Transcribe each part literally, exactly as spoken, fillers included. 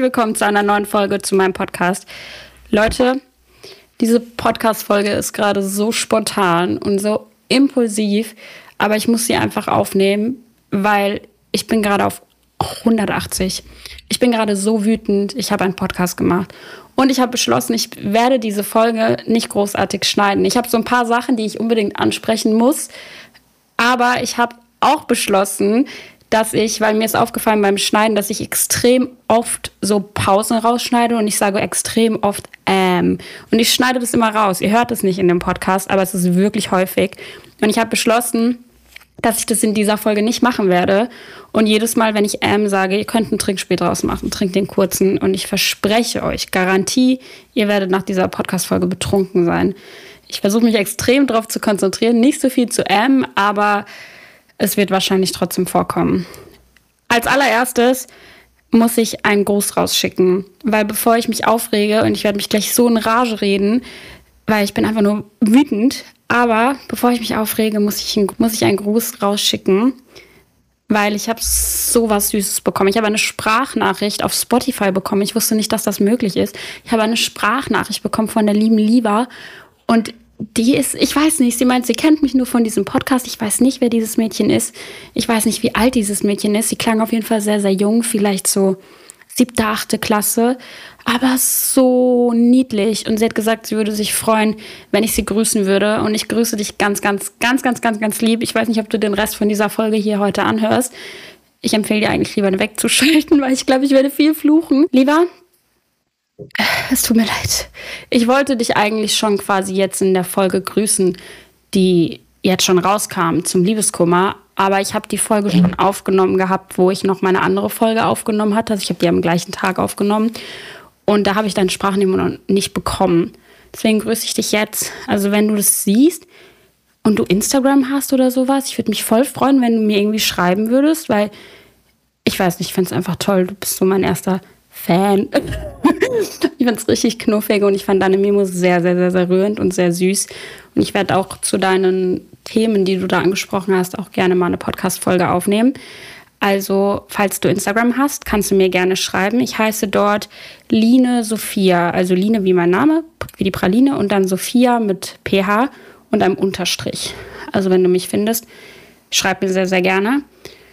willkommen zu einer neuen Folge zu meinem Podcast. Leute, diese Podcast-Folge ist gerade so spontan und so impulsiv, aber ich muss sie einfach aufnehmen, weil ich bin gerade auf hundertachtzig. Ich bin gerade so wütend, ich habe einen Podcast gemacht und ich habe beschlossen, ich werde diese Folge nicht großartig schneiden. Ich habe so ein paar Sachen, die ich unbedingt ansprechen muss, aber ich habe auch beschlossen, dass ich, weil mir ist aufgefallen beim Schneiden, dass ich extrem oft so Pausen rausschneide und ich sage extrem oft ähm. Und ich schneide das immer raus. Ihr hört es nicht in dem Podcast, aber es ist wirklich häufig. Und ich habe beschlossen, dass ich das in dieser Folge nicht machen werde. Und jedes Mal, wenn ich ähm sage, ihr könnt ein Trinkspiel draus machen, trinkt den kurzen. Und ich verspreche euch, Garantie, ihr werdet nach dieser Podcast-Folge betrunken sein. Ich versuche mich extrem darauf zu konzentrieren, nicht so viel zu ähm, aber es wird wahrscheinlich trotzdem vorkommen. Als allererstes muss ich einen Gruß rausschicken, weil bevor ich mich aufrege und ich werde mich gleich so in Rage reden, weil ich bin einfach nur wütend, aber bevor ich mich aufrege, muss ich, einen, muss ich einen Gruß rausschicken, weil ich habe so was Süßes bekommen. Ich habe eine Sprachnachricht auf Spotify bekommen. Ich wusste nicht, dass das möglich ist. Ich habe eine Sprachnachricht bekommen von der lieben Liva und die ist, ich weiß nicht, sie meint, sie kennt mich nur von diesem Podcast. Ich weiß nicht, wer dieses Mädchen ist. Ich weiß nicht, wie alt dieses Mädchen ist. Sie klang auf jeden Fall sehr, sehr jung, vielleicht so siebte, achte Klasse. Aber so niedlich. Und sie hat gesagt, sie würde sich freuen, wenn ich sie grüßen würde. Und ich grüße dich ganz, ganz, ganz, ganz, ganz, ganz lieb. Ich weiß nicht, ob du den Rest von dieser Folge hier heute anhörst. Ich empfehle dir eigentlich lieber wegzuschalten, weil ich glaube, ich werde viel fluchen. Lieber, es tut mir leid. Ich wollte dich eigentlich schon quasi jetzt in der Folge grüßen, die jetzt schon rauskam zum Liebeskummer. Aber ich habe die Folge schon aufgenommen gehabt, wo ich noch meine andere Folge aufgenommen hatte. Also ich habe die am gleichen Tag aufgenommen. Und da habe ich deine Sprachnehmung noch nicht bekommen. Deswegen grüße ich dich jetzt. Also wenn du das siehst und du Instagram hast oder sowas, ich würde mich voll freuen, wenn du mir irgendwie schreiben würdest, weil ich weiß nicht, ich finde es einfach toll. Du bist so mein erster Fan. Ich fand es richtig knuffig und ich fand deine Memos sehr, sehr, sehr, sehr rührend und sehr süß. Und ich werde auch zu deinen Themen, die du da angesprochen hast, auch gerne mal eine Podcast-Folge aufnehmen. Also, falls du Instagram hast, kannst du mir gerne schreiben. Ich heiße dort Line Sophia, also Line wie mein Name, wie die Praline und dann Sophia mit P H und einem Unterstrich. Also, wenn du mich findest, schreib mir sehr, sehr gerne.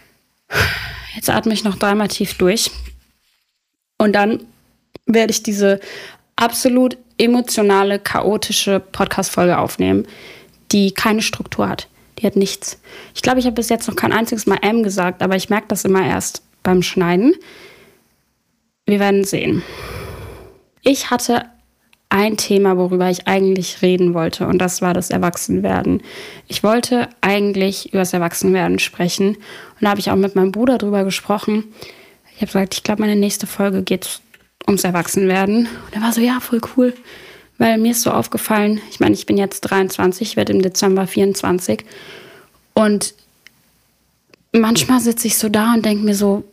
Jetzt atme ich noch dreimal tief durch. Und dann werde ich diese absolut emotionale, chaotische Podcast-Folge aufnehmen, die keine Struktur hat. Die hat nichts. Ich glaube, ich habe bis jetzt noch kein einziges Mal M gesagt, aber ich merke das immer erst beim Schneiden. Wir werden sehen. Ich hatte ein Thema, worüber ich eigentlich reden wollte, und das war das Erwachsenwerden. Ich wollte eigentlich über das Erwachsenwerden sprechen und da habe ich auch mit meinem Bruder drüber gesprochen. Ich habe gesagt, ich glaube, meine nächste Folge geht ums Erwachsenwerden. Und er war so, ja, voll cool. Weil mir ist so aufgefallen, ich meine, ich bin jetzt dreiundzwanzig, ich werde im Dezember vierundzwanzig. Und manchmal sitze ich so da und denke mir so,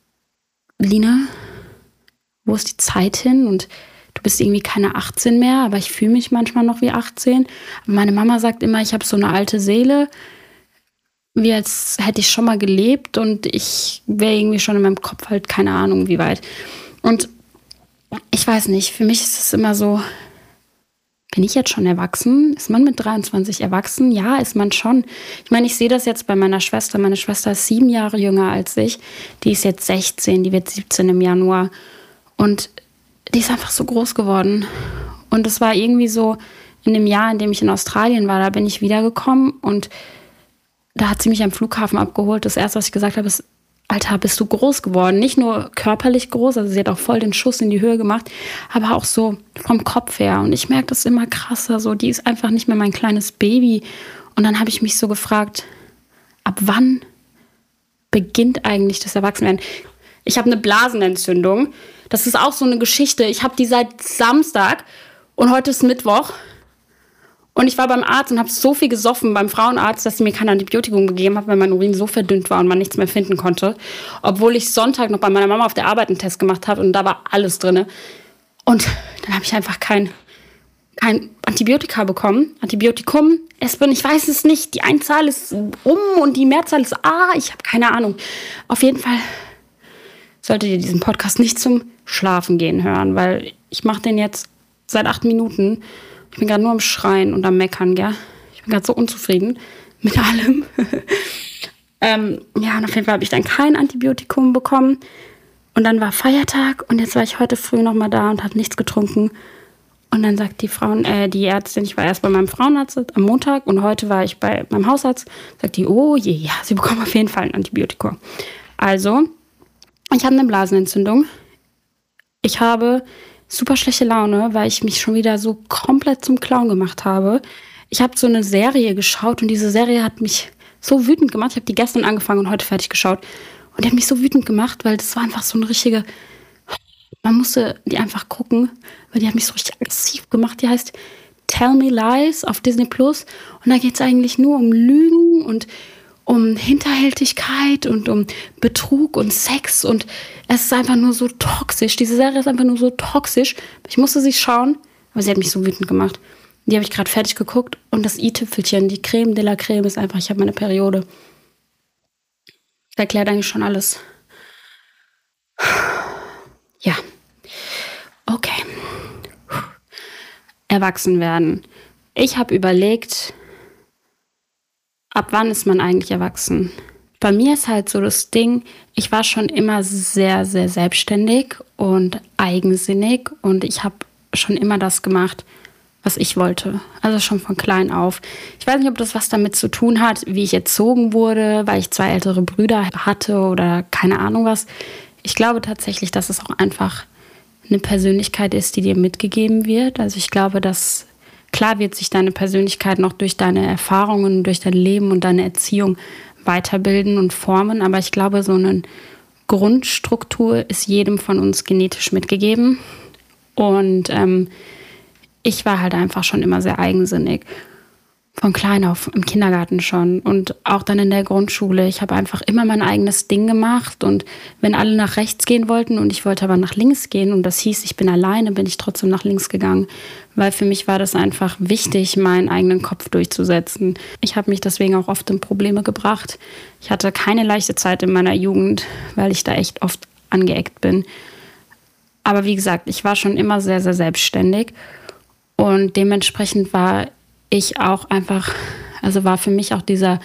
Lina, wo ist die Zeit hin? Und du bist irgendwie keine achtzehn mehr, aber ich fühle mich manchmal noch wie achtzehn. Aber meine Mama sagt immer, ich habe so eine alte Seele, wie als hätte ich schon mal gelebt und ich wäre irgendwie schon in meinem Kopf halt keine Ahnung wie weit. Und ich weiß nicht, für mich ist es immer so, bin ich jetzt schon erwachsen? Ist man mit dreiundzwanzig erwachsen? Ja, ist man schon. Ich meine, ich sehe das jetzt bei meiner Schwester. Meine Schwester ist sieben Jahre jünger als ich. Die ist jetzt sechzehn, die wird siebzehn im Januar. Und die ist einfach so groß geworden. Und es war irgendwie so, in dem Jahr, in dem ich in Australien war, da bin ich wiedergekommen und da hat sie mich am Flughafen abgeholt. Das erste, was ich gesagt habe, ist, Alter, bist du groß geworden? Nicht nur körperlich groß, also sie hat auch voll den Schuss in die Höhe gemacht, aber auch so vom Kopf her. Und ich merke das immer krasser, so, die ist einfach nicht mehr mein kleines Baby. Und dann habe ich mich so gefragt, ab wann beginnt eigentlich das Erwachsenwerden? Ich habe eine Blasenentzündung. Das ist auch so eine Geschichte. Ich habe die seit Samstag und heute ist Mittwoch. Und ich war beim Arzt und habe so viel gesoffen beim Frauenarzt, dass sie mir kein Antibiotikum gegeben hat, weil mein Urin so verdünnt war und man nichts mehr finden konnte. Obwohl ich Sonntag noch bei meiner Mama auf der Arbeit einen Test gemacht habe und da war alles drin. Und dann habe ich einfach kein, kein Antibiotika bekommen. Antibiotikum, Aspirin, ich weiß es nicht. Die Einzahl ist um und die Mehrzahl ist A. Ich habe keine Ahnung. Auf jeden Fall solltet ihr diesen Podcast nicht zum Schlafen gehen hören, weil ich mache den jetzt seit acht Minuten. Ich bin gerade nur am Schreien und am Meckern, gell? Ich bin gerade so unzufrieden mit allem. ähm, ja, und auf jeden Fall habe ich dann kein Antibiotikum bekommen. Und dann war Feiertag und jetzt war ich heute früh noch mal da und habe nichts getrunken. Und dann sagt die Frauen, äh, die Ärztin, ich war erst bei meinem Frauenarzt am Montag und heute war ich bei meinem Hausarzt, sagt die, oh je, ja, sie bekommen auf jeden Fall ein Antibiotikum. Also, ich habe eine Blasenentzündung. Ich habe super schlechte Laune, weil ich mich schon wieder so komplett zum Clown gemacht habe. Ich habe so eine Serie geschaut und diese Serie hat mich so wütend gemacht. Ich habe die gestern angefangen und heute fertig geschaut. Und die hat mich so wütend gemacht, weil das war einfach so eine richtige... Man musste die einfach gucken, weil die hat mich so richtig aggressiv gemacht. Die heißt Tell Me Lies auf Disney Plus. Und da geht es eigentlich nur um Lügen und um Hinterhältigkeit und um Betrug und Sex. Und es ist einfach nur so toxisch. Diese Serie ist einfach nur so toxisch. Ich musste sie schauen, aber sie hat mich so wütend gemacht. Die habe ich gerade fertig geguckt. Und das i-Tüpfelchen, die Creme de la Creme, ist einfach, ich habe meine Periode. Das erklärt eigentlich schon alles. Ja, okay. Erwachsen werden. Ich habe überlegt, ab wann ist man eigentlich erwachsen? Bei mir ist halt so das Ding, ich war schon immer sehr, sehr selbstständig und eigensinnig und ich habe schon immer das gemacht, was ich wollte. Also schon von klein auf. Ich weiß nicht, ob das was damit zu tun hat, wie ich erzogen wurde, weil ich zwei ältere Brüder hatte oder keine Ahnung was. Ich glaube tatsächlich, dass es auch einfach eine Persönlichkeit ist, die dir mitgegeben wird. Also ich glaube, dass klar wird sich deine Persönlichkeit noch durch deine Erfahrungen, durch dein Leben und deine Erziehung weiterbilden und formen. Aber ich glaube, so eine Grundstruktur ist jedem von uns genetisch mitgegeben. Und ähm, ich war halt einfach schon immer sehr eigensinnig. Von klein auf, im Kindergarten schon und auch dann in der Grundschule. Ich habe einfach immer mein eigenes Ding gemacht und wenn alle nach rechts gehen wollten und ich wollte aber nach links gehen und das hieß, ich bin alleine, bin ich trotzdem nach links gegangen, weil für mich war das einfach wichtig, meinen eigenen Kopf durchzusetzen. Ich habe mich deswegen auch oft in Probleme gebracht. Ich hatte keine leichte Zeit in meiner Jugend, weil ich da echt oft angeeckt bin. Aber wie gesagt, ich war schon immer sehr, sehr selbstständig und dementsprechend war ich auch einfach, also war für mich auch dieser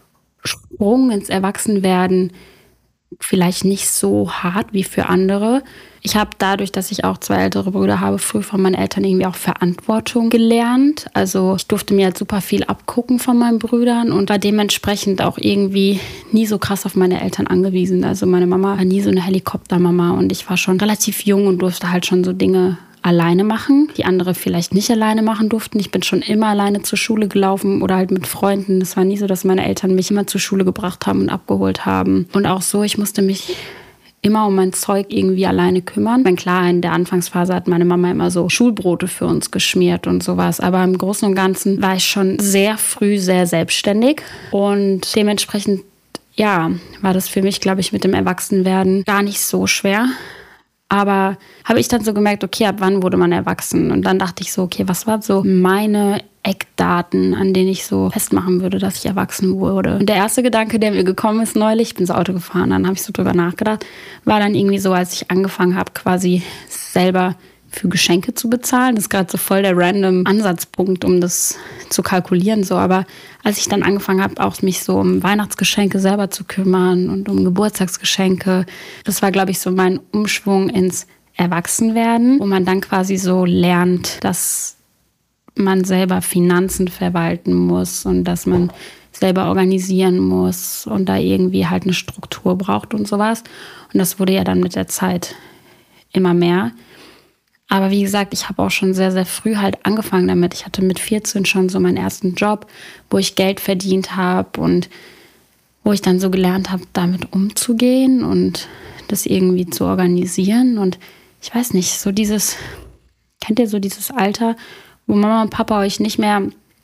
Sprung ins Erwachsenwerden vielleicht nicht so hart wie für andere. Ich habe dadurch, dass ich auch zwei ältere Brüder habe, früh von meinen Eltern irgendwie auch Verantwortung gelernt. Also ich durfte mir halt super viel abgucken von meinen Brüdern und war dementsprechend auch irgendwie nie so krass auf meine Eltern angewiesen. Also meine Mama war nie so eine Helikoptermama und ich war schon relativ jung und durfte halt schon so Dinge alleine machen, die andere vielleicht nicht alleine machen durften. Ich bin schon immer alleine zur Schule gelaufen oder halt mit Freunden. Es war nie so, dass meine Eltern mich immer zur Schule gebracht haben und abgeholt haben. Und auch so, ich musste mich immer um mein Zeug irgendwie alleine kümmern. Wenn klar, in der Anfangsphase hat meine Mama immer so Schulbrote für uns geschmiert und sowas. Aber im Großen und Ganzen war ich schon sehr früh sehr selbstständig. Und dementsprechend, ja, war das für mich, glaube ich, mit dem Erwachsenwerden gar nicht so schwer. Aber habe ich dann so gemerkt, okay, ab wann wurde man erwachsen? Und dann dachte ich so, okay, was waren so meine Eckdaten, an denen ich so festmachen würde, dass ich erwachsen wurde? Und der erste Gedanke, der mir gekommen ist neulich, ich bin so Auto gefahren, dann habe ich so drüber nachgedacht, war dann irgendwie so, als ich angefangen habe, quasi selber für Geschenke zu bezahlen. Das ist gerade so voll der random Ansatzpunkt, um das zu kalkulieren. So. Aber als ich dann angefangen habe, auch mich so um Weihnachtsgeschenke selber zu kümmern und um Geburtstagsgeschenke, das war, glaube ich, so mein Umschwung ins Erwachsenwerden, wo man dann quasi so lernt, dass man selber Finanzen verwalten muss und dass man selber organisieren muss und da irgendwie halt eine Struktur braucht und sowas. Und das wurde ja dann mit der Zeit immer mehr. Aber wie gesagt, ich habe auch schon sehr, sehr früh halt angefangen damit. Ich hatte mit vierzehn schon so meinen ersten Job, wo ich Geld verdient habe und wo ich dann so gelernt habe, damit umzugehen und das irgendwie zu organisieren. Und ich weiß nicht, so dieses, kennt ihr so dieses Alter, wo Mama und Papa euch nicht mehr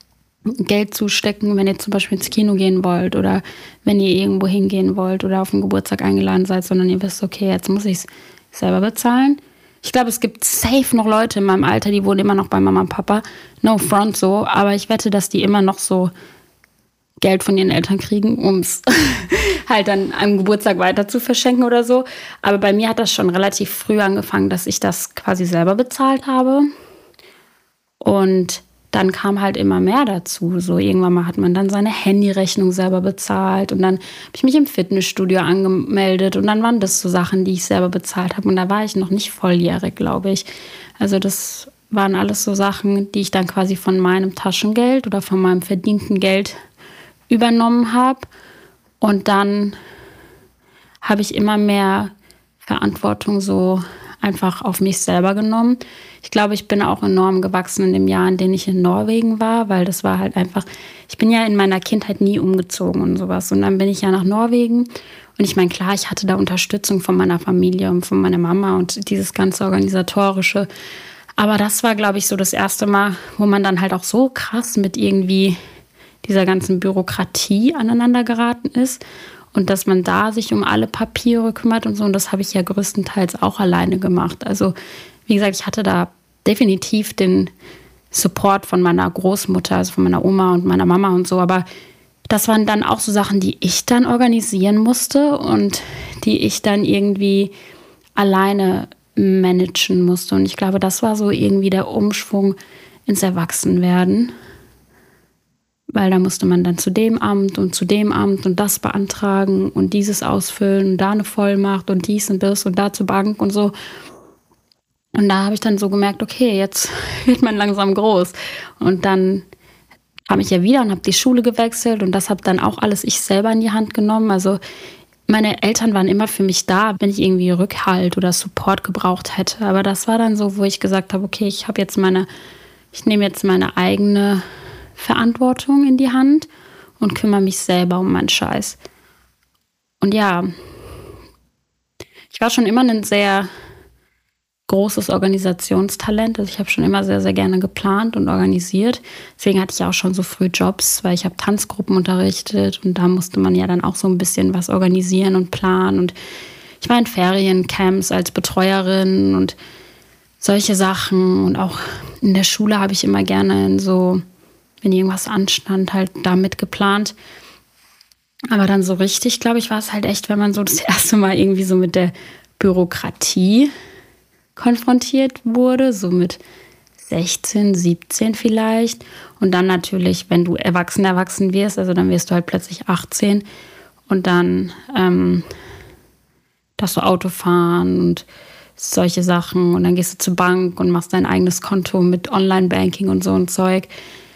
Geld zustecken, wenn ihr zum Beispiel ins Kino gehen wollt oder wenn ihr irgendwo hingehen wollt oder auf den Geburtstag eingeladen seid, sondern ihr wisst, okay, jetzt muss ich es selber bezahlen. Ich glaube, es gibt safe noch Leute in meinem Alter, die wohnen immer noch bei Mama und Papa. No front so, aber ich wette, dass die immer noch so Geld von ihren Eltern kriegen, um es halt dann am Geburtstag weiter zu verschenken oder so. Aber bei mir hat das schon relativ früh angefangen, dass ich das quasi selber bezahlt habe. Und dann kam halt immer mehr dazu. So irgendwann mal hat man dann seine Handyrechnung selber bezahlt und dann habe ich mich im Fitnessstudio angemeldet und dann waren das so Sachen, die ich selber bezahlt habe und da war ich noch nicht volljährig, glaube ich. Also das waren alles so Sachen, die ich dann quasi von meinem Taschengeld oder von meinem verdienten Geld übernommen habe und dann habe ich immer mehr Verantwortung so einfach auf mich selber genommen. Ich glaube, ich bin auch enorm gewachsen in dem Jahr, in dem ich in Norwegen war, weil das war halt einfach, ich bin ja in meiner Kindheit nie umgezogen und sowas. Und dann bin ich ja nach Norwegen. Und ich meine, klar, ich hatte da Unterstützung von meiner Familie und von meiner Mama und dieses ganze Organisatorische. Aber das war, glaube ich, so das erste Mal, wo man dann halt auch so krass mit irgendwie dieser ganzen Bürokratie aneinander geraten ist. Und dass man da sich um alle Papiere kümmert und so. Und das habe ich ja größtenteils auch alleine gemacht. Also wie gesagt, ich hatte da definitiv den Support von meiner Großmutter, also von meiner Oma und meiner Mama und so. Aber das waren dann auch so Sachen, die ich dann organisieren musste und die ich dann irgendwie alleine managen musste. Und ich glaube, das war so irgendwie der Umschwung ins Erwachsenwerden. Weil da musste man dann zu dem Amt und zu dem Amt und das beantragen und dieses ausfüllen und da eine Vollmacht und dies und das und da zur Bank und so. Und da habe ich dann so gemerkt, okay, jetzt wird man langsam groß. Und dann kam ich ja wieder und habe die Schule gewechselt und das habe dann auch alles ich selber in die Hand genommen. Also meine Eltern waren immer für mich da, wenn ich irgendwie Rückhalt oder Support gebraucht hätte. Aber das war dann so, wo ich gesagt habe, okay, ich habe jetzt meine, ich nehme jetzt meine eigene Verantwortung in die Hand und kümmere mich selber um meinen Scheiß. Und ja, ich war schon immer ein sehr großes Organisationstalent. Also ich habe schon immer sehr, sehr gerne geplant und organisiert. Deswegen hatte ich auch schon so früh Jobs, weil ich habe Tanzgruppen unterrichtet und da musste man ja dann auch so ein bisschen was organisieren und planen. Und ich war in Feriencamps als Betreuerin und solche Sachen. Und auch in der Schule habe ich immer gerne in so, wenn irgendwas anstand, halt damit geplant. Aber dann so richtig, glaube ich, war es halt echt, wenn man so das erste Mal irgendwie so mit der Bürokratie konfrontiert wurde, so mit sechzehn, siebzehn vielleicht. Und dann natürlich, wenn du erwachsen, erwachsen wirst, also dann wirst du halt plötzlich achtzehn und dann ähm, darfst du Auto fahren und solche Sachen. Und dann gehst du zur Bank und machst dein eigenes Konto mit Online-Banking und so ein Zeug.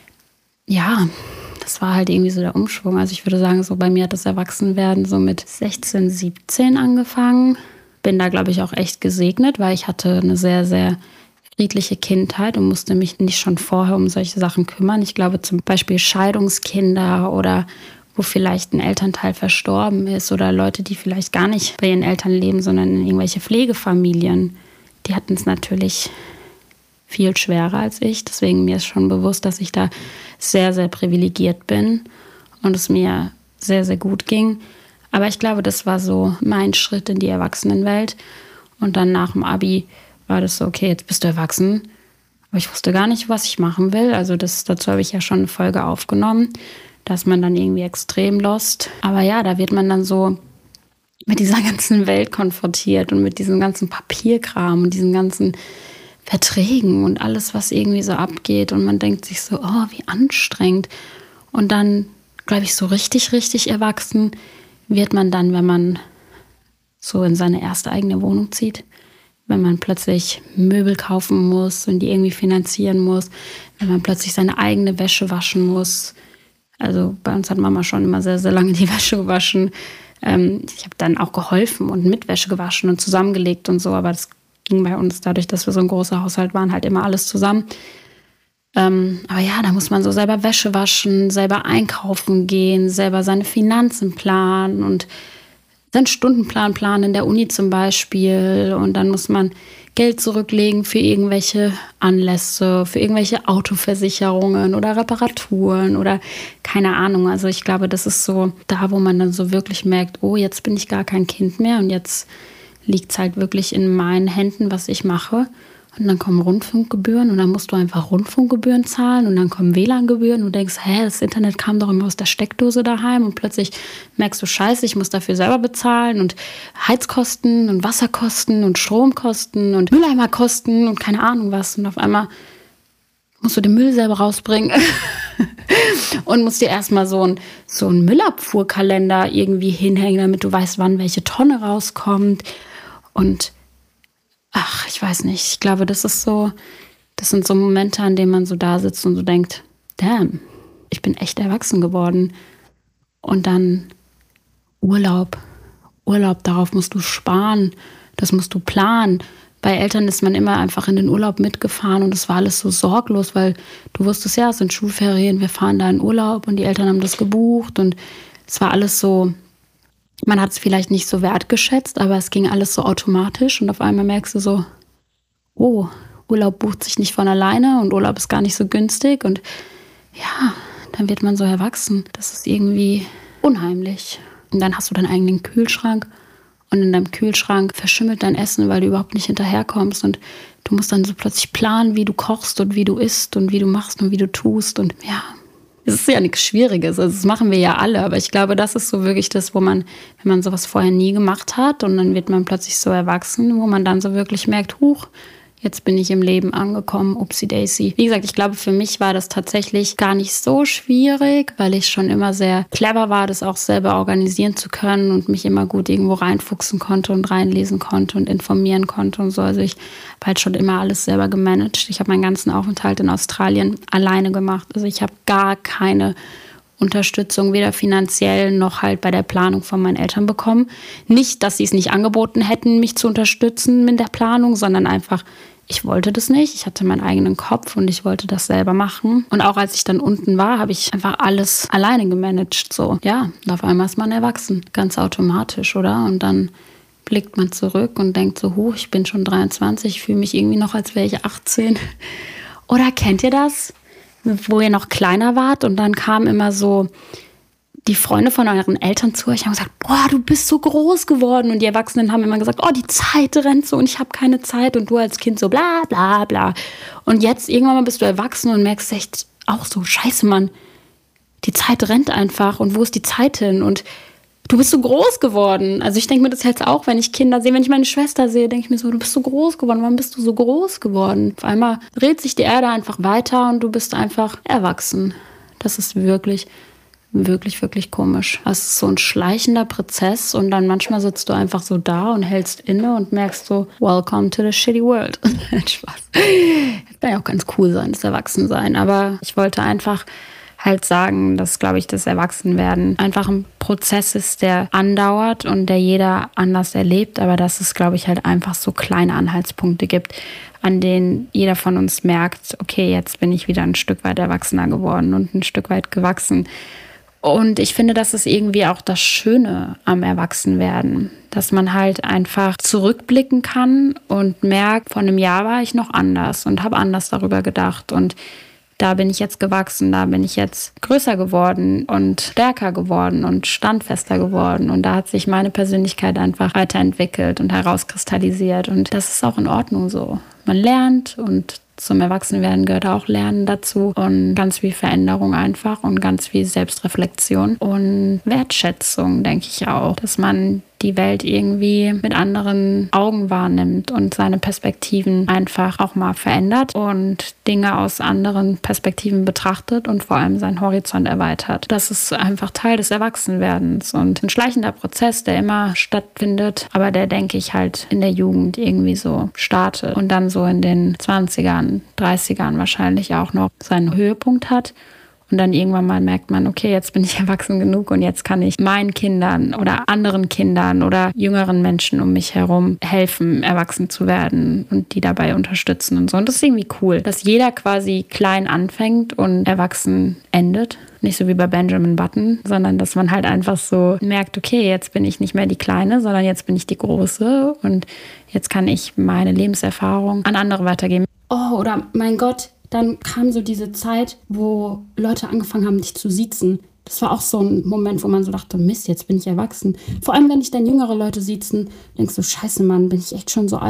Ja, das war halt irgendwie so der Umschwung. Also ich würde sagen, so bei mir hat das Erwachsenwerden so mit sechzehn, siebzehn angefangen. Bin da, glaube ich, auch echt gesegnet, weil ich hatte eine sehr, sehr friedliche Kindheit und musste mich nicht schon vorher um solche Sachen kümmern. Ich glaube zum Beispiel Scheidungskinder oder wo vielleicht ein Elternteil verstorben ist oder Leute, die vielleicht gar nicht bei ihren Eltern leben, sondern in irgendwelche Pflegefamilien, die hatten es natürlich viel schwerer als ich. Deswegen mir ist schon bewusst, dass ich da sehr, sehr privilegiert bin und es mir sehr, sehr gut ging. Aber ich glaube, das war so mein Schritt in die Erwachsenenwelt. Und dann nach dem Abi war das so, okay, jetzt bist du erwachsen. Aber ich wusste gar nicht, was ich machen will. Also das, dazu habe ich ja schon eine Folge aufgenommen. Da ist man dann irgendwie extrem lost. Aber ja, da wird man dann so mit dieser ganzen Welt konfrontiert und mit diesem ganzen Papierkram und diesen ganzen Verträgen und alles, was irgendwie so abgeht. Und man denkt sich so, oh, wie anstrengend. Und dann, glaube ich, so richtig, richtig erwachsen wird man dann, wenn man so in seine erste eigene Wohnung zieht. Wenn man plötzlich Möbel kaufen muss und die irgendwie finanzieren muss. Wenn man plötzlich seine eigene Wäsche waschen muss. Also bei uns hat Mama schon immer sehr, sehr lange die Wäsche gewaschen. Ähm, ich habe dann auch geholfen und mit Wäsche gewaschen und zusammengelegt und so. Aber das ging bei uns dadurch, dass wir so ein großer Haushalt waren, halt immer alles zusammen. Ähm, aber ja, da muss man so selber Wäsche waschen, selber einkaufen gehen, selber seine Finanzen planen und seinen Stundenplan planen in der Uni zum Beispiel. Und dann muss man Geld zurücklegen für irgendwelche Anlässe, für irgendwelche Autoversicherungen oder Reparaturen oder keine Ahnung. Also ich glaube, das ist so da, wo man dann so wirklich merkt, oh, jetzt bin ich gar kein Kind mehr und jetzt liegt es halt wirklich in meinen Händen, was ich mache. Und dann kommen Rundfunkgebühren und dann musst du einfach Rundfunkgebühren zahlen und dann kommen W L A N-Gebühren und du denkst, hä, das Internet kam doch immer aus der Steckdose daheim und plötzlich merkst du, scheiße, ich muss dafür selber bezahlen und Heizkosten und Wasserkosten und Stromkosten und Mülleimerkosten und keine Ahnung was. Und auf einmal musst du den Müll selber rausbringen und musst dir erstmal so einen so einen Müllabfuhrkalender irgendwie hinhängen, damit du weißt, wann welche Tonne rauskommt. Und ach, ich weiß nicht, ich glaube, das ist so, das sind so Momente, an denen man so da sitzt und so denkt, damn, ich bin echt erwachsen geworden. Und dann Urlaub, Urlaub, darauf musst du sparen, das musst du planen. Bei Eltern ist man immer einfach in den Urlaub mitgefahren und es war alles so sorglos, weil du wusstest, ja, es sind Schulferien, wir fahren da in Urlaub und die Eltern haben das gebucht und es war alles so, man hat es vielleicht nicht so wertgeschätzt, aber es ging alles so automatisch und auf einmal merkst du so, oh, Urlaub bucht sich nicht von alleine und Urlaub ist gar nicht so günstig und ja, dann wird man so erwachsen. Das ist irgendwie unheimlich. Und dann hast du deinen eigenen Kühlschrank und in deinem Kühlschrank verschimmelt dein Essen, weil du überhaupt nicht hinterherkommst und du musst dann so plötzlich planen, wie du kochst und wie du isst und wie du machst und wie du tust und ja, es ist ja nichts Schwieriges, also das machen wir ja alle, aber ich glaube, das ist so wirklich das, wo man, wenn man sowas vorher nie gemacht hat und dann wird man plötzlich so erwachsen, wo man dann so wirklich merkt, huch, jetzt bin ich im Leben angekommen, upsie daisy. Wie gesagt, ich glaube, für mich war das tatsächlich gar nicht so schwierig, weil ich schon immer sehr clever war, das auch selber organisieren zu können und mich immer gut irgendwo reinfuchsen konnte und reinlesen konnte und informieren konnte und so. Also ich habe halt schon immer alles selber gemanagt. Ich habe meinen ganzen Aufenthalt in Australien alleine gemacht. Also ich habe gar keine Unterstützung, weder finanziell noch halt bei der Planung von meinen Eltern bekommen. Nicht, dass sie es nicht angeboten hätten, mich zu unterstützen mit der Planung, sondern einfach, ich wollte das nicht. Ich hatte meinen eigenen Kopf und ich wollte das selber machen. Und auch als ich dann unten war, habe ich einfach alles alleine gemanagt. So, ja, und auf einmal ist man erwachsen. Ganz automatisch, oder? Und dann blickt man zurück und denkt so, huh, ich bin schon dreiundzwanzig, ich fühle mich irgendwie noch, als wäre ich achtzehn. Oder kennt ihr das? Wo ihr noch kleiner wart und dann kamen immer so die Freunde von euren Eltern zu euch und haben gesagt, boah, du bist so groß geworden. Und die Erwachsenen haben immer gesagt, oh, die Zeit rennt so und ich habe keine Zeit. Und du als Kind so bla bla bla. Und jetzt irgendwann mal bist du erwachsen und merkst echt auch so, scheiße, Mann, die Zeit rennt einfach und wo ist die Zeit hin? Und du bist so groß geworden. Also ich denke mir das jetzt auch, wenn ich Kinder sehe, wenn ich meine Schwester sehe, denke ich mir so, du bist so groß geworden. Warum bist du so groß geworden? Auf einmal dreht sich die Erde einfach weiter und du bist einfach erwachsen. Das ist wirklich, wirklich, wirklich komisch. Es ist so ein schleichender Prozess und dann manchmal sitzt du einfach so da und hältst inne und merkst so, welcome to the shitty world. Spaß. Das kann ja auch ganz cool sein, das Erwachsensein. Aber ich wollte einfach halt sagen, dass, glaube ich, das Erwachsenwerden einfach ein Prozess ist, der andauert und der jeder anders erlebt, aber dass es, glaube ich, halt einfach so kleine Anhaltspunkte gibt, an denen jeder von uns merkt, okay, jetzt bin ich wieder ein Stück weit erwachsener geworden und ein Stück weit gewachsen. Und ich finde, das ist irgendwie auch das Schöne am Erwachsenwerden, dass man halt einfach zurückblicken kann und merkt, vor einem Jahr war ich noch anders und habe anders darüber gedacht und da bin ich jetzt gewachsen, da bin ich jetzt größer geworden und stärker geworden und standfester geworden. Und da hat sich meine Persönlichkeit einfach weiterentwickelt und herauskristallisiert. Und das ist auch in Ordnung so. Man lernt und zum Erwachsenwerden gehört auch Lernen dazu und ganz viel Veränderung einfach und ganz viel Selbstreflexion und Wertschätzung, denke ich auch, dass man die Welt irgendwie mit anderen Augen wahrnimmt und seine Perspektiven einfach auch mal verändert und Dinge aus anderen Perspektiven betrachtet und vor allem seinen Horizont erweitert. Das ist einfach Teil des Erwachsenwerdens und ein schleichender Prozess, der immer stattfindet, aber der, denke ich, halt in der Jugend irgendwie so startet und dann so in den zwanzigern, dreißigern wahrscheinlich auch noch seinen Höhepunkt hat. Und dann irgendwann mal merkt man, okay, jetzt bin ich erwachsen genug und jetzt kann ich meinen Kindern oder anderen Kindern oder jüngeren Menschen um mich herum helfen, erwachsen zu werden und die dabei unterstützen und so. Und das ist irgendwie cool, dass jeder quasi klein anfängt und erwachsen endet. Nicht so wie bei Benjamin Button, sondern dass man halt einfach so merkt, okay, jetzt bin ich nicht mehr die Kleine, sondern jetzt bin ich die Große und jetzt kann ich meine Lebenserfahrung an andere weitergeben. Oh, oder mein Gott, dann kam so diese Zeit, wo Leute angefangen haben, dich zu siezen. Das war auch so ein Moment, wo man so dachte, Mist, jetzt bin ich erwachsen. Vor allem, wenn dich dann jüngere Leute siezen, denkst du, scheiße, Mann, bin ich echt schon so alt?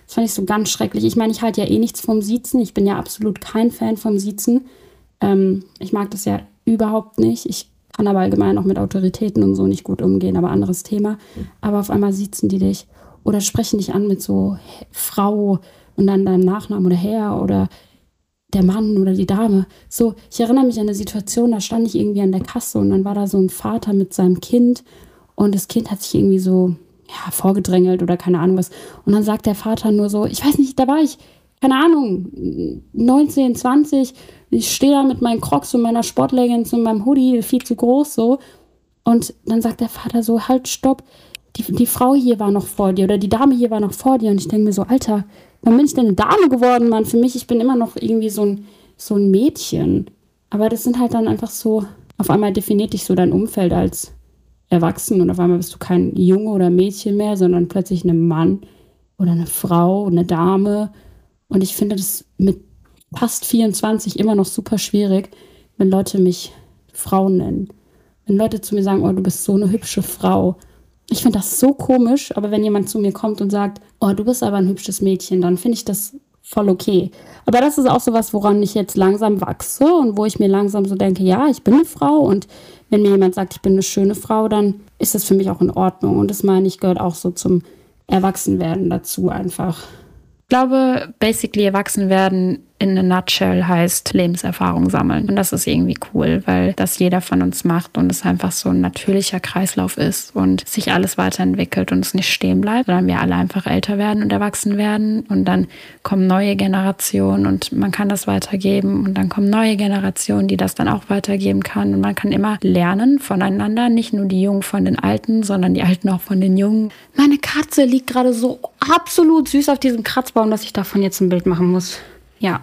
Das fand ich so ganz schrecklich. Ich meine, ich halte ja eh nichts vom Siezen. Ich bin ja absolut kein Fan vom Siezen. Ähm, ich mag das ja überhaupt nicht. Ich kann aber allgemein auch mit Autoritäten und so nicht gut umgehen, aber anderes Thema. Aber auf einmal siezen die dich oder sprechen dich an mit so Frau und dann deinem Nachnamen oder Herr oder der Mann oder die Dame. So, ich erinnere mich an eine Situation, da stand ich irgendwie an der Kasse und dann war da so ein Vater mit seinem Kind und das Kind hat sich irgendwie so ja, vorgedrängelt oder keine Ahnung was. Und dann sagt der Vater nur so, ich weiß nicht, da war ich, keine Ahnung, neunzehn, zwanzig, ich stehe da mit meinen Crocs und meiner Sportleggings und meinem Hoodie, viel zu groß so. Und dann sagt der Vater so, halt, stopp, die, die Frau hier war noch vor dir oder die Dame hier war noch vor dir. Und ich denke mir so, Alter, wann bin ich denn eine Dame geworden, Mann? Für mich, ich bin immer noch irgendwie so ein, so ein Mädchen. Aber das sind halt dann einfach so, auf einmal definiert dich so dein Umfeld als erwachsen und auf einmal bist du kein Junge oder Mädchen mehr, sondern plötzlich ein Mann oder eine Frau, eine Dame. Und ich finde das mit fast vierundzwanzig immer noch super schwierig, wenn Leute mich Frau nennen. Wenn Leute zu mir sagen, oh, du bist so eine hübsche Frau. Ich finde das so komisch, aber wenn jemand zu mir kommt und sagt, oh, du bist aber ein hübsches Mädchen, dann finde ich das voll okay. Aber das ist auch so was, woran ich jetzt langsam wachse und wo ich mir langsam so denke, ja, ich bin eine Frau und wenn mir jemand sagt, ich bin eine schöne Frau, dann ist das für mich auch in Ordnung. Und das meine ich, gehört auch so zum Erwachsenwerden dazu einfach. Ich glaube, basically erwachsen werden in a nutshell heißt Lebenserfahrung sammeln. Und das ist irgendwie cool, weil das jeder von uns macht und es einfach so ein natürlicher Kreislauf ist und sich alles weiterentwickelt und es nicht stehen bleibt, sondern wir alle einfach älter werden und erwachsen werden und dann kommen neue Generationen und man kann das weitergeben und dann kommen neue Generationen, die das dann auch weitergeben kann und man kann immer lernen voneinander, nicht nur die Jungen von den Alten, sondern die Alten auch von den Jungen. Meine Katze liegt gerade so absolut süß auf diesem Kratzbaum, dass ich davon jetzt ein Bild machen muss. Ja,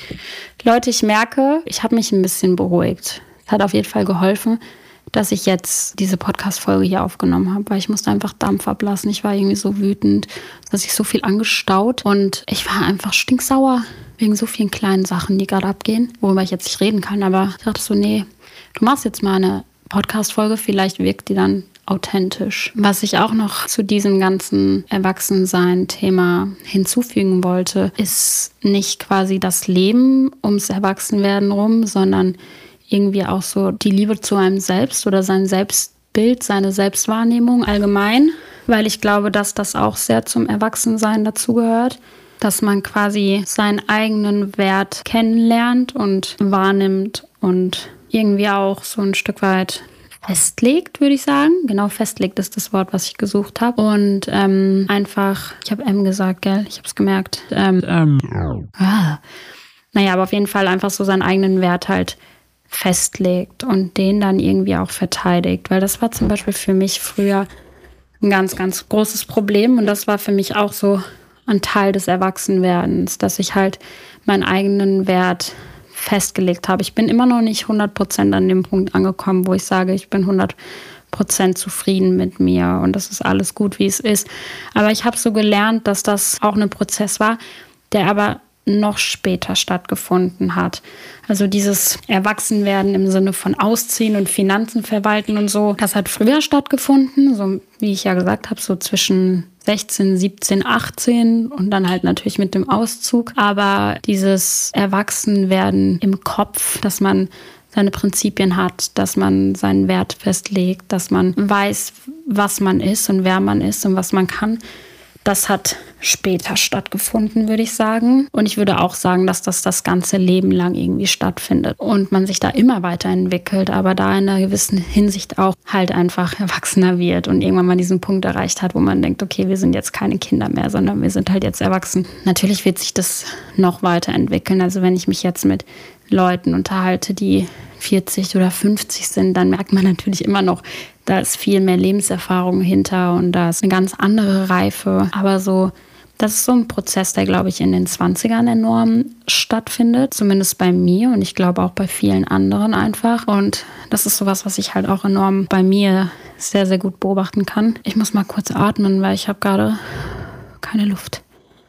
Leute, ich merke, ich habe mich ein bisschen beruhigt. Es hat auf jeden Fall geholfen, dass ich jetzt diese Podcast-Folge hier aufgenommen habe, weil ich musste einfach Dampf ablassen. Ich war irgendwie so wütend, dass ich so viel angestaut und ich war einfach stinksauer wegen so vielen kleinen Sachen, die gerade abgehen, worüber ich jetzt nicht reden kann. Aber ich dachte so, nee, du machst jetzt mal eine Podcast-Folge, vielleicht wirkt die dann authentisch. Was ich auch noch zu diesem ganzen Erwachsensein-Thema hinzufügen wollte, ist nicht quasi das Leben ums Erwachsenwerden rum, sondern irgendwie auch so die Liebe zu einem selbst oder sein Selbstbild, seine Selbstwahrnehmung allgemein, weil ich glaube, dass das auch sehr zum Erwachsensein dazugehört, dass man quasi seinen eigenen Wert kennenlernt und wahrnimmt und irgendwie auch so ein Stück weit festlegt, würde ich sagen. Genau, festlegt ist das Wort, was ich gesucht habe. Und ähm, einfach, ich habe M gesagt, gell? Ich habe es gemerkt. Ähm, ähm. Ah. Naja, aber auf jeden Fall einfach so seinen eigenen Wert halt festlegt und den dann irgendwie auch verteidigt. Weil das war zum Beispiel für mich früher ein ganz, ganz großes Problem. Und das war für mich auch so ein Teil des Erwachsenwerdens, dass ich halt meinen eigenen Wert festgelegt habe. Ich bin immer noch nicht hundert Prozent an dem Punkt angekommen, wo ich sage, ich bin hundert Prozent zufrieden mit mir und das ist alles gut, wie es ist. Aber ich habe so gelernt, dass das auch ein Prozess war, der aber noch später stattgefunden hat. Also dieses Erwachsenwerden im Sinne von Ausziehen und Finanzen verwalten und so, das hat früher stattgefunden, so wie ich ja gesagt habe, so zwischen sechzehn, siebzehn, achtzehn und dann halt natürlich mit dem Auszug. Aber dieses Erwachsenwerden im Kopf, dass man seine Prinzipien hat, dass man seinen Wert festlegt, dass man weiß, was man ist und wer man ist und was man kann, das hat später stattgefunden, würde ich sagen. Und ich würde auch sagen, dass das das ganze Leben lang irgendwie stattfindet und man sich da immer weiterentwickelt, aber da in einer gewissen Hinsicht auch halt einfach erwachsener wird und irgendwann mal diesen Punkt erreicht hat, wo man denkt, okay, wir sind jetzt keine Kinder mehr, sondern wir sind halt jetzt erwachsen. Natürlich wird sich das noch weiterentwickeln. Also wenn ich mich jetzt mit Leuten unterhalte, die vierzig oder fünfzig sind, dann merkt man natürlich immer noch, da ist viel mehr Lebenserfahrung hinter und da ist eine ganz andere Reife. Aber so, das ist so ein Prozess, der, glaube ich, in den zwanzigern enorm stattfindet. Zumindest bei mir und ich glaube auch bei vielen anderen einfach. Und das ist sowas, was ich halt auch enorm bei mir sehr, sehr gut beobachten kann. Ich muss mal kurz atmen, weil ich habe gerade keine Luft.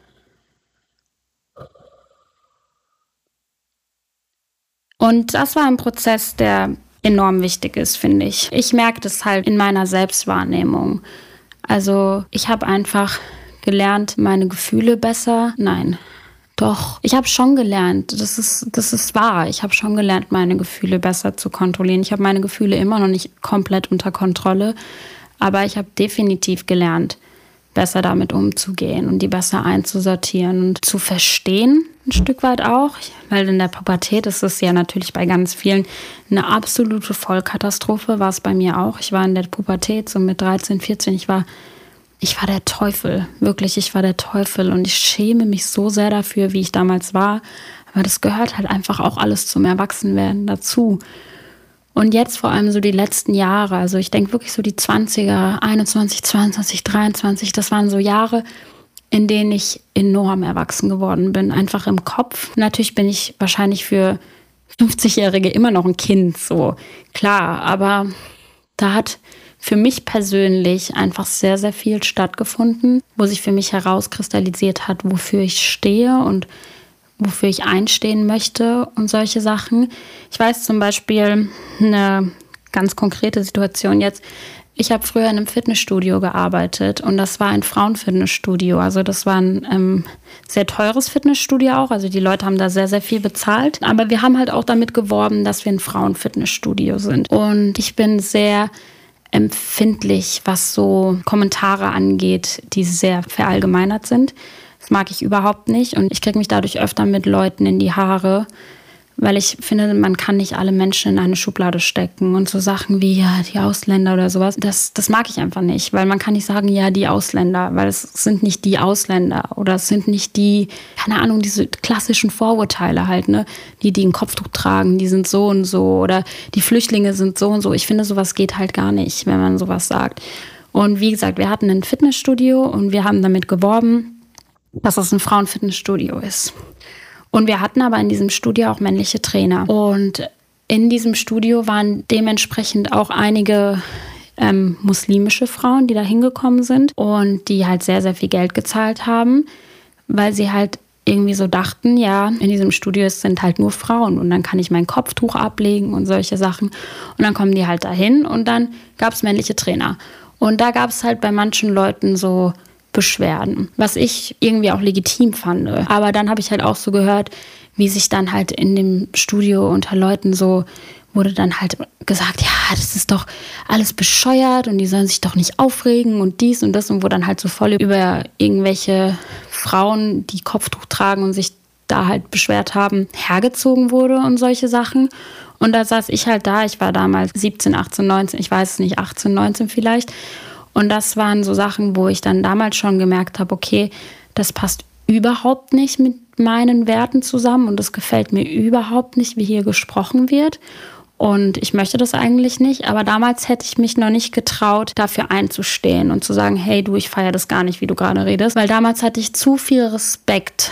Und das war ein Prozess, der enorm wichtig ist, finde ich. Ich merke das halt in meiner Selbstwahrnehmung. Also ich habe einfach gelernt, meine Gefühle besser? Nein. Doch, ich habe schon gelernt, das ist, das ist wahr, ich habe schon gelernt, meine Gefühle besser zu kontrollieren. Ich habe meine Gefühle immer noch nicht komplett unter Kontrolle, aber ich habe definitiv gelernt, besser damit umzugehen und die besser einzusortieren und zu verstehen, ein Stück weit auch. Weil in der Pubertät ist es ja natürlich bei ganz vielen eine absolute Vollkatastrophe, war es bei mir auch. Ich war in der Pubertät so mit dreizehn, vierzehn, ich war Ich war der Teufel, wirklich, ich war der Teufel und ich schäme mich so sehr dafür, wie ich damals war. Aber das gehört halt einfach auch alles zum Erwachsenwerden dazu. Und jetzt vor allem so die letzten Jahre, also ich denke wirklich so die zwanziger, einundzwanzig, zweiundzwanzig, dreiundzwanzig, das waren so Jahre, in denen ich enorm erwachsen geworden bin, einfach im Kopf. Natürlich bin ich wahrscheinlich für fünfzigjährige immer noch ein Kind, so klar, aber da hat für mich persönlich einfach sehr, sehr viel stattgefunden, wo sich für mich herauskristallisiert hat, wofür ich stehe und wofür ich einstehen möchte und solche Sachen. Ich weiß zum Beispiel eine ganz konkrete Situation jetzt. Ich habe früher in einem Fitnessstudio gearbeitet und das war ein Frauenfitnessstudio. Also das war ein ähm, sehr teures Fitnessstudio auch. Also die Leute haben da sehr, sehr viel bezahlt. Aber wir haben halt auch damit geworben, dass wir ein Frauenfitnessstudio sind. Und ich bin sehr empfindlich, was so Kommentare angeht, die sehr verallgemeinert sind. Das mag ich überhaupt nicht und ich kriege mich dadurch öfter mit Leuten in die Haare, weil ich finde, man kann nicht alle Menschen in eine Schublade stecken und so Sachen wie, ja, die Ausländer oder sowas, das, das mag ich einfach nicht, weil man kann nicht sagen, ja, die Ausländer, weil es sind nicht die Ausländer oder es sind nicht die, keine Ahnung, diese klassischen Vorurteile halt, ne, die, die ein Kopftuch tragen, die sind so und so oder die Flüchtlinge sind so und so. Ich finde, sowas geht halt gar nicht, wenn man sowas sagt. Und wie gesagt, wir hatten ein Fitnessstudio und wir haben damit geworben, dass es ein Frauenfitnessstudio ist. Und wir hatten aber in diesem Studio auch männliche Trainer. Und in diesem Studio waren dementsprechend auch einige ähm, muslimische Frauen, die da hingekommen sind und die halt sehr, sehr viel Geld gezahlt haben, weil sie halt irgendwie so dachten, ja, in diesem Studio sind halt nur Frauen und dann kann ich mein Kopftuch ablegen und solche Sachen. Und dann kommen die halt dahin und dann gab es männliche Trainer. Und da gab es halt bei manchen Leuten so Beschwerden, was ich irgendwie auch legitim fand. Aber dann habe ich halt auch so gehört, wie sich dann halt in dem Studio unter Leuten so wurde dann halt gesagt, ja, das ist doch alles bescheuert und die sollen sich doch nicht aufregen und dies und das und wo dann halt so voll über irgendwelche Frauen, die Kopftuch tragen und sich da halt beschwert haben, hergezogen wurde und solche Sachen. Und da saß ich halt da, ich war damals siebzehn, achtzehn, neunzehn, ich weiß es nicht, achtzehn, neunzehn vielleicht. Und das waren so Sachen, wo ich dann damals schon gemerkt habe, okay, das passt überhaupt nicht mit meinen Werten zusammen und es gefällt mir überhaupt nicht, wie hier gesprochen wird. Und ich möchte das eigentlich nicht, aber damals hätte ich mich noch nicht getraut, dafür einzustehen und zu sagen, hey du, ich feiere das gar nicht, wie du gerade redest. Weil damals hatte ich zu viel Respekt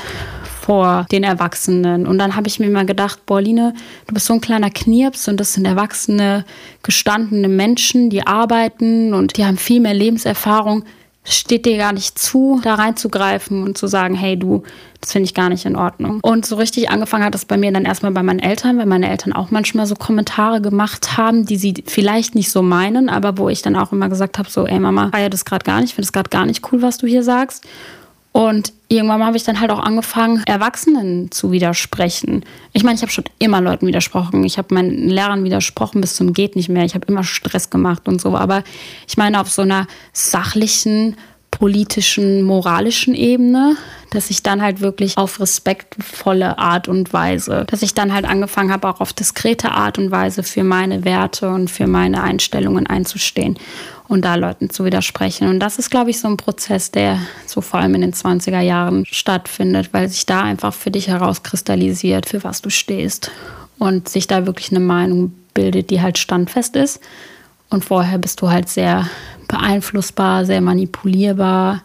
vor den Erwachsenen. Und dann habe ich mir mal gedacht, boah, Line, du bist so ein kleiner Knirps und das sind erwachsene, gestandene Menschen, die arbeiten und die haben viel mehr Lebenserfahrung. Es steht dir gar nicht zu, da reinzugreifen und zu sagen, hey du, das finde ich gar nicht in Ordnung. Und so richtig angefangen hat das bei mir dann erstmal bei meinen Eltern, weil meine Eltern auch manchmal so Kommentare gemacht haben, die sie vielleicht nicht so meinen, aber wo ich dann auch immer gesagt habe, so, ey Mama, ich feiere das gerade gar nicht, ich finde das gerade gar nicht cool, was du hier sagst. Und irgendwann habe ich dann halt auch angefangen, Erwachsenen zu widersprechen. Ich meine, ich habe schon immer Leuten widersprochen. Ich habe meinen Lehrern widersprochen bis zum geht nicht mehr. Ich habe immer Stress gemacht und so. Aber ich meine, auf so einer sachlichen, politischen, moralischen Ebene, dass ich dann halt wirklich auf respektvolle Art und Weise, dass ich dann halt angefangen habe, auch auf diskrete Art und Weise für meine Werte und für meine Einstellungen einzustehen und da Leuten zu widersprechen. Und das ist, glaube ich, so ein Prozess, der so vor allem in den zwanziger Jahren stattfindet, weil sich da einfach für dich herauskristallisiert, für was du stehst und sich da wirklich eine Meinung bildet, die halt standfest ist. Und vorher bist du halt sehr beeinflussbar, sehr manipulierbar,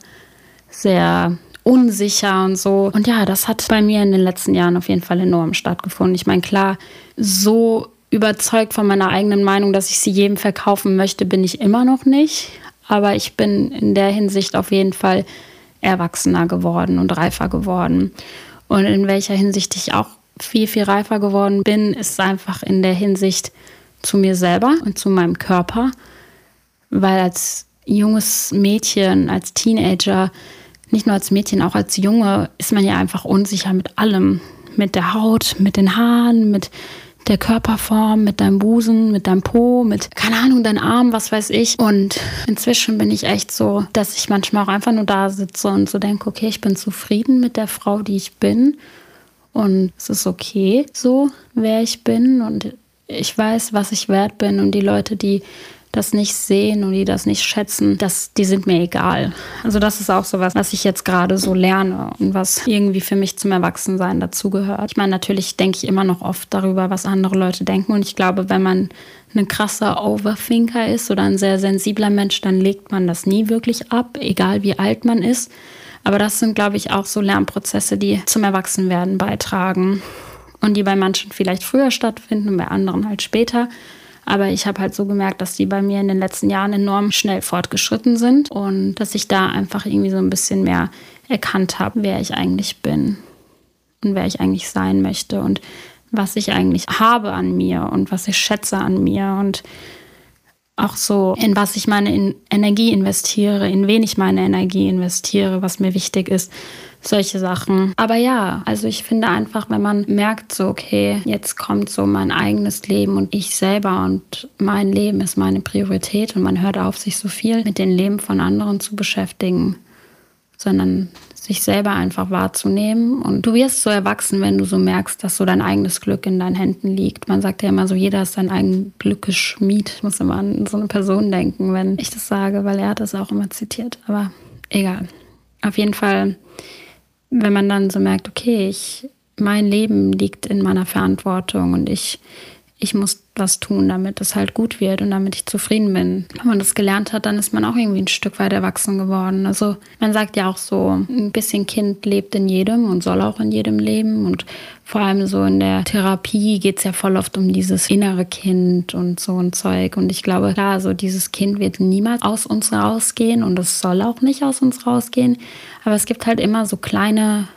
sehr unsicher und so. Und ja, das hat bei mir in den letzten Jahren auf jeden Fall enorm stattgefunden. Ich meine, klar, so überzeugt von meiner eigenen Meinung, dass ich sie jedem verkaufen möchte, bin ich immer noch nicht. Aber ich bin in der Hinsicht auf jeden Fall erwachsener geworden und reifer geworden. Und in welcher Hinsicht ich auch viel, viel reifer geworden bin, ist einfach in der Hinsicht zu mir selber und zu meinem Körper. Weil als junges Mädchen, als Teenager nicht nur als Mädchen, auch als Junge ist man ja einfach unsicher mit allem. Mit der Haut, mit den Haaren, mit der Körperform, mit deinem Busen, mit deinem Po, mit, keine Ahnung, deinen Arm, was weiß ich. Und inzwischen bin ich echt so, dass ich manchmal auch einfach nur da sitze und so denke, okay, ich bin zufrieden mit der Frau, die ich bin. Und es ist okay, so, wer ich bin. Und ich weiß, was ich wert bin. Und die Leute, die das nicht sehen und die das nicht schätzen, das, die sind mir egal. Also das ist auch sowas, was ich jetzt gerade so lerne und was irgendwie für mich zum Erwachsensein dazugehört. Ich meine, natürlich denke ich immer noch oft darüber, was andere Leute denken. Und ich glaube, wenn man ein krasser Overthinker ist oder ein sehr sensibler Mensch, dann legt man das nie wirklich ab, egal wie alt man ist. Aber das sind, glaube ich, auch so Lernprozesse, die zum Erwachsenwerden beitragen und die bei manchen vielleicht früher stattfinden und bei anderen halt später. Aber ich habe halt so gemerkt, dass die bei mir in den letzten Jahren enorm schnell fortgeschritten sind und dass ich da einfach irgendwie so ein bisschen mehr erkannt habe, wer ich eigentlich bin und wer ich eigentlich sein möchte und was ich eigentlich habe an mir und was ich schätze an mir und auch so, in was ich meine Energie investiere, in wen ich meine Energie investiere, was mir wichtig ist. Solche Sachen. Aber ja, also ich finde einfach, wenn man merkt so, okay, jetzt kommt so mein eigenes Leben und ich selber und mein Leben ist meine Priorität und man hört auf, sich so viel mit dem Leben von anderen zu beschäftigen, sondern sich selber einfach wahrzunehmen. Und du wirst so erwachsen, wenn du so merkst, dass so dein eigenes Glück in deinen Händen liegt. Man sagt ja immer so, jeder ist sein eigenes Glückes Schmied. Ich muss immer an so eine Person denken, wenn ich das sage, weil er hat das auch immer zitiert. Aber egal. Auf jeden Fall, wenn man dann so merkt, okay, ich, mein Leben liegt in meiner Verantwortung und ich, ich muss was tun, damit es halt gut wird und damit ich zufrieden bin. Wenn man das gelernt hat, dann ist man auch irgendwie ein Stück weit erwachsen geworden. Also man sagt ja auch so, ein bisschen Kind lebt in jedem und soll auch in jedem leben. Und vor allem so in der Therapie geht es ja voll oft um dieses innere Kind und so ein Zeug. Und ich glaube, klar, so dieses Kind wird niemals aus uns rausgehen und es soll auch nicht aus uns rausgehen. Aber es gibt halt immer so kleine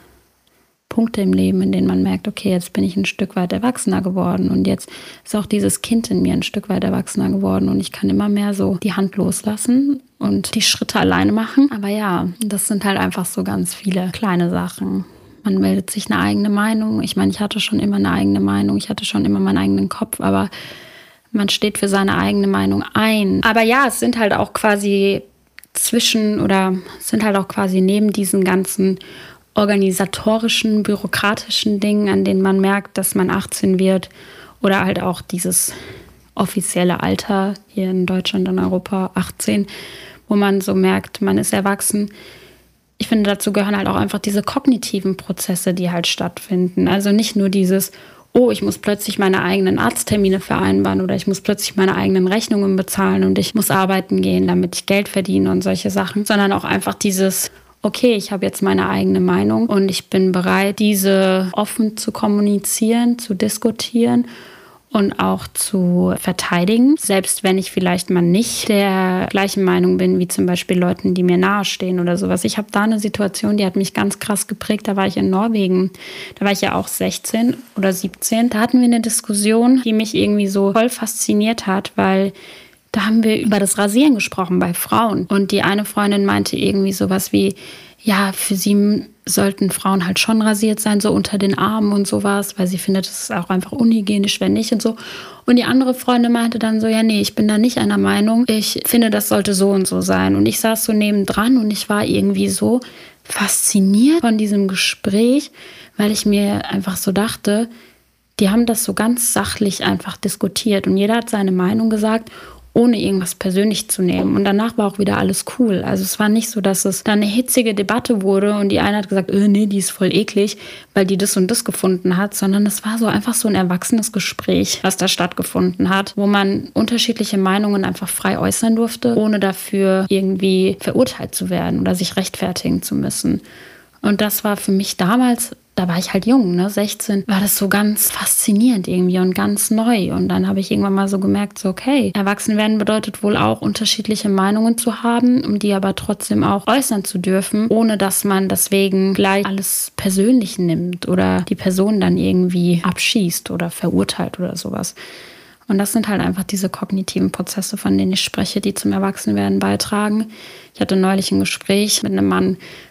Punkte im Leben, in denen man merkt, okay, jetzt bin ich ein Stück weit erwachsener geworden und jetzt ist auch dieses Kind in mir ein Stück weit erwachsener geworden und ich kann immer mehr so die Hand loslassen und die Schritte alleine machen. Aber ja, das sind halt einfach so ganz viele kleine Sachen. Man meldet sich eine eigene Meinung. Ich meine, ich hatte schon immer eine eigene Meinung, ich hatte schon immer meinen eigenen Kopf, aber man steht für seine eigene Meinung ein. Aber ja, es sind halt auch quasi zwischen oder es sind halt auch quasi neben diesen ganzen organisatorischen, bürokratischen Dingen, an denen man merkt, dass man achtzehn wird oder halt auch dieses offizielle Alter hier in Deutschland und Europa achtzehn, wo man so merkt, man ist erwachsen. Ich finde, dazu gehören halt auch einfach diese kognitiven Prozesse, die halt stattfinden. Also nicht nur dieses, oh, ich muss plötzlich meine eigenen Arzttermine vereinbaren oder ich muss plötzlich meine eigenen Rechnungen bezahlen und ich muss arbeiten gehen, damit ich Geld verdiene und solche Sachen, sondern auch einfach dieses, okay, ich habe jetzt meine eigene Meinung und ich bin bereit, diese offen zu kommunizieren, zu diskutieren und auch zu verteidigen. Selbst wenn ich vielleicht mal nicht der gleichen Meinung bin, wie zum Beispiel Leuten, die mir nahestehen oder sowas. Ich habe da eine Situation, die hat mich ganz krass geprägt. Da war ich in Norwegen. Da war ich ja auch sechzehn oder siebzehn. Da hatten wir eine Diskussion, die mich irgendwie so voll fasziniert hat, weil da haben wir über das Rasieren gesprochen bei Frauen. Und die eine Freundin meinte irgendwie sowas wie, ja, für sie sollten Frauen halt schon rasiert sein, so unter den Armen und sowas, weil sie findet, das ist auch einfach unhygienisch, wenn nicht und so. Und die andere Freundin meinte dann so, ja, nee, ich bin da nicht einer Meinung. Ich finde, das sollte so und so sein. Und ich saß so nebendran und ich war irgendwie so fasziniert von diesem Gespräch, weil ich mir einfach so dachte, die haben das so ganz sachlich einfach diskutiert und jeder hat seine Meinung gesagt, ohne irgendwas persönlich zu nehmen. Und danach war auch wieder alles cool. Also es war nicht so, dass es da eine hitzige Debatte wurde und die eine hat gesagt, äh, nee, die ist voll eklig, weil die das und das gefunden hat, sondern es war so einfach so ein erwachsenes Gespräch, was da stattgefunden hat, wo man unterschiedliche Meinungen einfach frei äußern durfte, ohne dafür irgendwie verurteilt zu werden oder sich rechtfertigen zu müssen. Und das war für mich damals, da war ich halt jung, ne, sechzehn, war das so ganz faszinierend irgendwie und ganz neu. Und dann habe ich irgendwann mal so gemerkt, so okay, erwachsen werden bedeutet wohl auch, unterschiedliche Meinungen zu haben, um die aber trotzdem auch äußern zu dürfen, ohne dass man deswegen gleich alles persönlich nimmt oder die Person dann irgendwie abschießt oder verurteilt oder sowas. Und das sind halt einfach diese kognitiven Prozesse, von denen ich spreche, die zum Erwachsenwerden beitragen. Ich hatte neulich ein Gespräch mit einem Mann,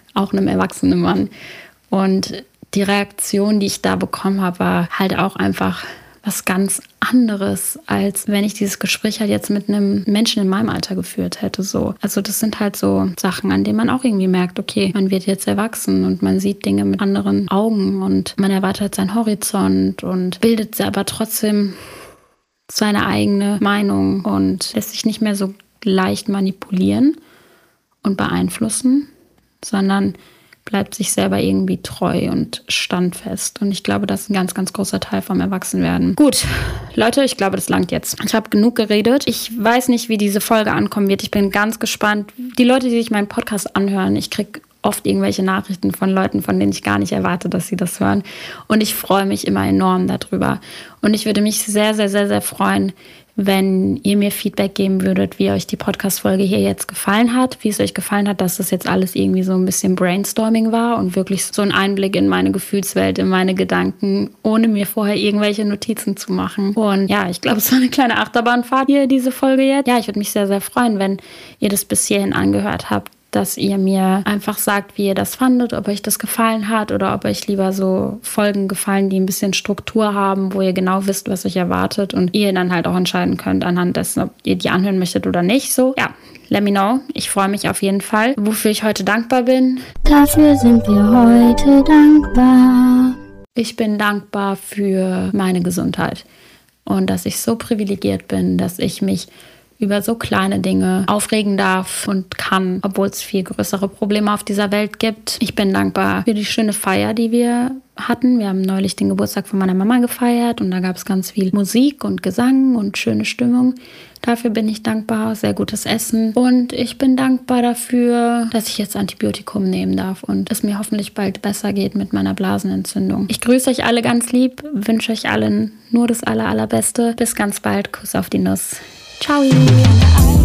auch einem erwachsenen Mann. Und die Reaktion, die ich da bekommen habe, war halt auch einfach was ganz anderes, als wenn ich dieses Gespräch halt jetzt mit einem Menschen in meinem Alter geführt hätte. So. Also das sind halt so Sachen, an denen man auch irgendwie merkt, okay, man wird jetzt erwachsen und man sieht Dinge mit anderen Augen und man erweitert seinen Horizont und bildet aber trotzdem seine eigene Meinung und lässt sich nicht mehr so leicht manipulieren und beeinflussen, sondern bleibt sich selber irgendwie treu und standfest. Und ich glaube, das ist ein ganz, ganz großer Teil vom Erwachsenwerden. Gut, Leute, ich glaube, das langt jetzt. Ich habe genug geredet. Ich weiß nicht, wie diese Folge ankommen wird. Ich bin ganz gespannt. Die Leute, die sich meinen Podcast anhören, ich kriege oft irgendwelche Nachrichten von Leuten, von denen ich gar nicht erwarte, dass sie das hören. Und ich freue mich immer enorm darüber. Und ich würde mich sehr, sehr, sehr, sehr freuen, wenn ihr mir Feedback geben würdet, wie euch die Podcast-Folge hier jetzt gefallen hat, wie es euch gefallen hat, dass das jetzt alles irgendwie so ein bisschen Brainstorming war und wirklich so ein Einblick in meine Gefühlswelt, in meine Gedanken, ohne mir vorher irgendwelche Notizen zu machen. Und ja, ich glaube, es war eine kleine Achterbahnfahrt hier, diese Folge jetzt. Ja, ich würde mich sehr, sehr freuen, wenn ihr das bis hierhin angehört habt, dass ihr mir einfach sagt, wie ihr das fandet, ob euch das gefallen hat oder ob euch lieber so Folgen gefallen, die ein bisschen Struktur haben, wo ihr genau wisst, was euch erwartet und ihr dann halt auch entscheiden könnt anhand dessen, ob ihr die anhören möchtet oder nicht. So, ja, let me know. Ich freue mich auf jeden Fall. Wofür ich heute dankbar bin? Dafür sind wir heute dankbar. Ich bin dankbar für meine Gesundheit und dass ich so privilegiert bin, dass ich mich über so kleine Dinge aufregen darf und kann, obwohl es viel größere Probleme auf dieser Welt gibt. Ich bin dankbar für die schöne Feier, die wir hatten. Wir haben neulich den Geburtstag von meiner Mama gefeiert und da gab es ganz viel Musik und Gesang und schöne Stimmung. Dafür bin ich dankbar, sehr gutes Essen. Und ich bin dankbar dafür, dass ich jetzt Antibiotikum nehmen darf und es mir hoffentlich bald besser geht mit meiner Blasenentzündung. Ich grüße euch alle ganz lieb, wünsche euch allen nur das aller, allerbeste. Bis ganz bald. Kuss auf die Nuss. Ciao.